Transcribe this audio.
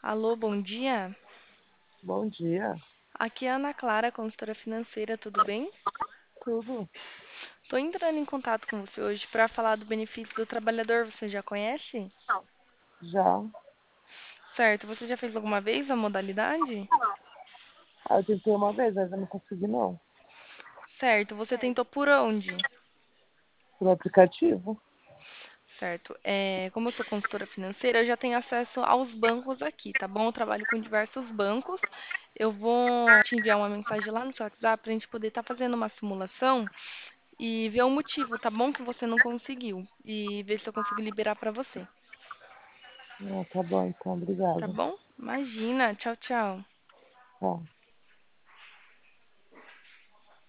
Alô, bom dia. Bom dia. Aqui é a Ana Clara, consultora financeira, tudo bem? Tudo? Estou entrando em contato com você hoje para falar do benefício do trabalhador. Você já conhece? Já. Certo, você já fez alguma vez a modalidade? Eu tentei uma vez, mas eu não consegui não. Certo, você tentou por onde? Pelo aplicativo? Certo, como eu sou consultora financeira, eu já tenho acesso aos bancos aqui, tá bom? Eu trabalho com diversos bancos. Eu vou te enviar uma mensagem lá no seu WhatsApp para a gente poder estar fazendo uma simulação e ver o motivo, tá bom? Que você não conseguiu. E ver se eu consigo liberar para você. Ah, tá bom então, Tá obrigada. bom? Imagina. Tchau, tchau. Tá.